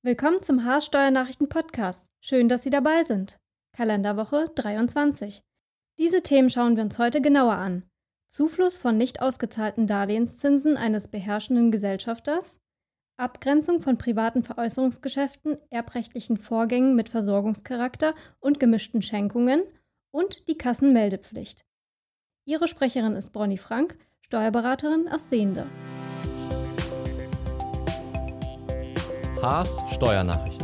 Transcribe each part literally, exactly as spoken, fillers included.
Willkommen zum Haas Steuernachrichten Podcast. Schön, dass Sie dabei sind. Kalenderwoche dreiundzwanzig. Diese Themen schauen wir uns heute genauer an. Zufluss von nicht ausgezahlten Darlehenszinsen eines beherrschenden Gesellschafters, Abgrenzung von privaten Veräußerungsgeschäften, erbrechtlichen Vorgängen mit Versorgungscharakter und gemischten Schenkungen und die Kassenmeldepflicht. Ihre Sprecherin ist Bronny Frank, Steuerberaterin aus Sehnde. Haas Steuernachrichten.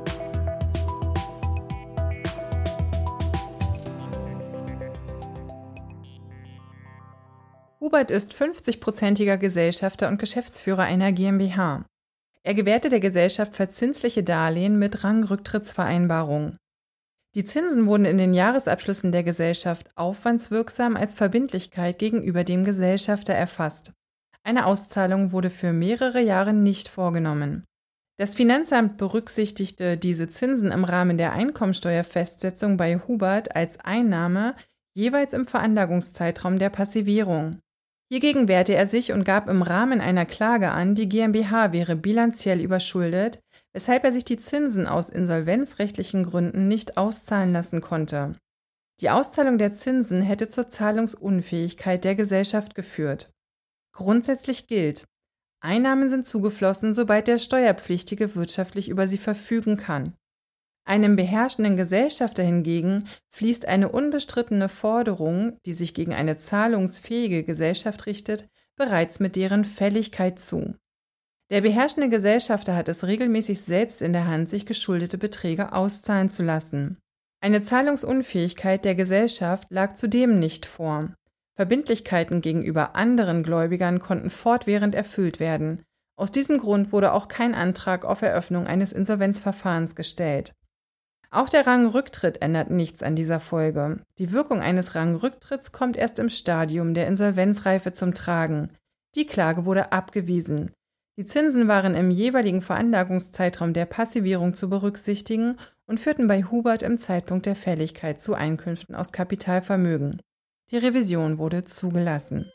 Hubert ist fünfzig-prozentiger Gesellschafter und Geschäftsführer einer GmbH. Er gewährte der Gesellschaft verzinsliche Darlehen mit Rangrücktrittsvereinbarung. Die Zinsen wurden in den Jahresabschlüssen der Gesellschaft aufwandswirksam als Verbindlichkeit gegenüber dem Gesellschafter erfasst. Eine Auszahlung wurde für mehrere Jahre nicht vorgenommen. Das Finanzamt berücksichtigte diese Zinsen im Rahmen der Einkommensteuerfestsetzung bei Hubert als Einnahme jeweils im Veranlagungszeitraum der Passivierung. Hiergegen wehrte er sich und gab im Rahmen einer Klage an, die GmbH wäre bilanziell überschuldet, weshalb er sich die Zinsen aus insolvenzrechtlichen Gründen nicht auszahlen lassen konnte. Die Auszahlung der Zinsen hätte zur Zahlungsunfähigkeit der Gesellschaft geführt. Grundsätzlich gilt: Einnahmen sind zugeflossen, sobald der Steuerpflichtige wirtschaftlich über sie verfügen kann. Einem beherrschenden Gesellschafter hingegen fließt eine unbestrittene Forderung, die sich gegen eine zahlungsfähige Gesellschaft richtet, bereits mit deren Fälligkeit zu. Der beherrschende Gesellschafter hat es regelmäßig selbst in der Hand, sich geschuldete Beträge auszahlen zu lassen. Eine Zahlungsunfähigkeit der Gesellschaft lag zudem nicht vor. Verbindlichkeiten gegenüber anderen Gläubigern konnten fortwährend erfüllt werden. Aus diesem Grund wurde auch kein Antrag auf Eröffnung eines Insolvenzverfahrens gestellt. Auch der Rangrücktritt ändert nichts an dieser Folge. Die Wirkung eines Rangrücktritts kommt erst im Stadium der Insolvenzreife zum Tragen. Die Klage wurde abgewiesen. Die Zinsen waren im jeweiligen Veranlagungszeitraum der Passivierung zu berücksichtigen und führten bei Hubert im Zeitpunkt der Fälligkeit zu Einkünften aus Kapitalvermögen. Die Revision wurde zugelassen.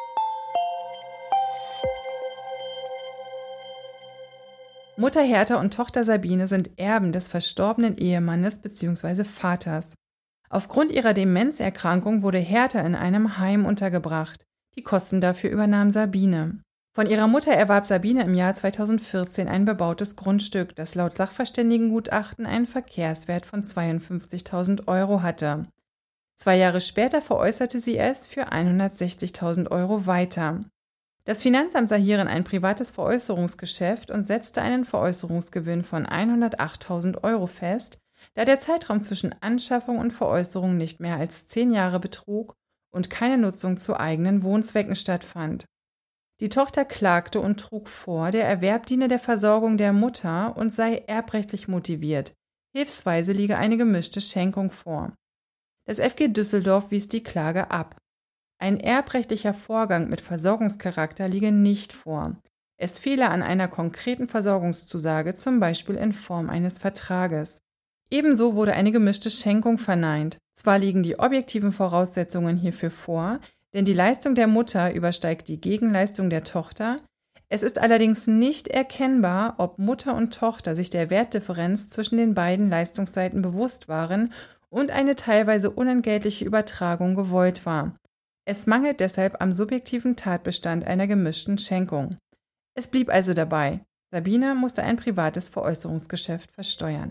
Mutter Hertha und Tochter Sabine sind Erben des verstorbenen Ehemannes bzw. Vaters. Aufgrund ihrer Demenzerkrankung wurde Hertha in einem Heim untergebracht. Die Kosten dafür übernahm Sabine. Von ihrer Mutter erwarb Sabine im Jahr zweitausendvierzehn ein bebautes Grundstück, das laut Sachverständigengutachten einen Verkehrswert von zweiundfünfzigtausend Euro hatte. Zwei Jahre später veräußerte sie es für hundertsechzigtausend Euro weiter. Das Finanzamt sah hierin ein privates Veräußerungsgeschäft und setzte einen Veräußerungsgewinn von hundertachttausend Euro fest, da der Zeitraum zwischen Anschaffung und Veräußerung nicht mehr als zehn Jahre betrug und keine Nutzung zu eigenen Wohnzwecken stattfand. Die Tochter klagte und trug vor, der Erwerb diene der Versorgung der Mutter und sei erbrechtlich motiviert. Hilfsweise liege eine gemischte Schenkung vor. Das F G Düsseldorf wies die Klage ab. Ein erbrechtlicher Vorgang mit Versorgungscharakter liege nicht vor. Es fehle an einer konkreten Versorgungszusage, zum Beispiel in Form eines Vertrages. Ebenso wurde eine gemischte Schenkung verneint. Zwar liegen die objektiven Voraussetzungen hierfür vor, denn die Leistung der Mutter übersteigt die Gegenleistung der Tochter. Es ist allerdings nicht erkennbar, ob Mutter und Tochter sich der Wertdifferenz zwischen den beiden Leistungsseiten bewusst waren und eine teilweise unentgeltliche Übertragung gewollt war. Es mangelt deshalb am subjektiven Tatbestand einer gemischten Schenkung. Es blieb also dabei: Sabine musste ein privates Veräußerungsgeschäft versteuern.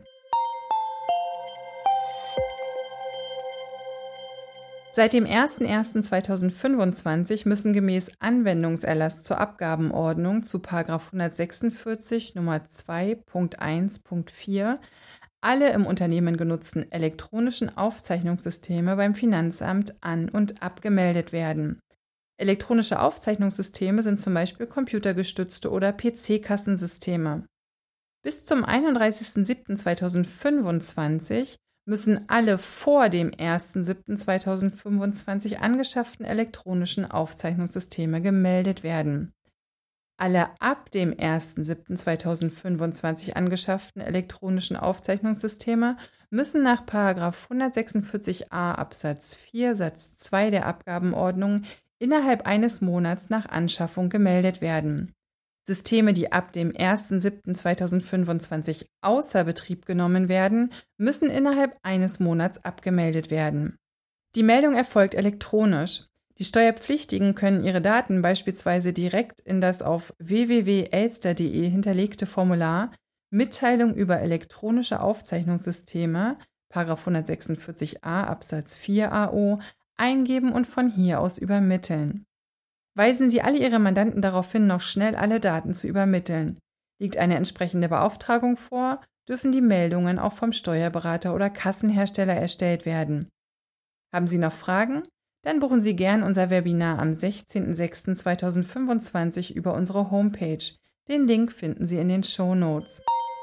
Seit dem ersten ersten zweitausendfünfundzwanzig müssen gemäß Anwendungserlass zur Abgabenordnung zu Paragraph hundertsechsundvierzig Nummer zwei Punkt eins Punkt vier alle im Unternehmen genutzten elektronischen Aufzeichnungssysteme beim Finanzamt an- und abgemeldet werden. Elektronische Aufzeichnungssysteme sind zum Beispiel computergestützte oder P C-Kassensysteme. Bis zum einunddreißigsten siebten zweitausendfünfundzwanzig müssen alle vor dem ersten siebten zweitausendfünfundzwanzig angeschafften elektronischen Aufzeichnungssysteme gemeldet werden. Alle ab dem ersten siebten zweitausendfünfundzwanzig angeschafften elektronischen Aufzeichnungssysteme müssen nach Paragraph hundertsechsundvierzig a Absatz vier Satz zwei der Abgabenordnung innerhalb eines Monats nach Anschaffung gemeldet werden. Systeme, die ab dem ersten siebten zweitausendfünfundzwanzig außer Betrieb genommen werden, müssen innerhalb eines Monats abgemeldet werden. Die Meldung erfolgt elektronisch. Die Steuerpflichtigen können ihre Daten beispielsweise direkt in das auf w w w punkt elster punkt de hinterlegte Formular Mitteilung über elektronische Aufzeichnungssysteme Paragraph hundertsechsundvierzig a Absatz vier A O eingeben und von hier aus übermitteln. Weisen Sie alle Ihre Mandanten darauf hin, noch schnell alle Daten zu übermitteln. Liegt eine entsprechende Beauftragung vor, dürfen die Meldungen auch vom Steuerberater oder Kassenhersteller erstellt werden. Haben Sie noch Fragen? Dann buchen Sie gern unser Webinar am sechzehnten sechsten zweitausendfünfundzwanzig über unsere Homepage. Den Link finden Sie in den Shownotes.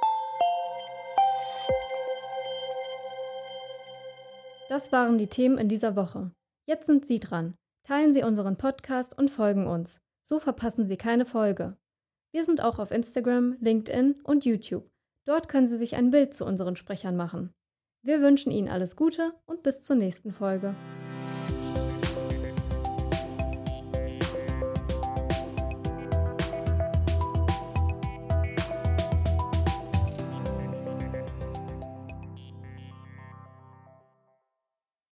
Das waren die Themen in dieser Woche. Jetzt sind Sie dran. Teilen Sie unseren Podcast und folgen uns. So verpassen Sie keine Folge. Wir sind auch auf Instagram, LinkedIn und YouTube. Dort können Sie sich ein Bild zu unseren Sprechern machen. Wir wünschen Ihnen alles Gute und bis zur nächsten Folge.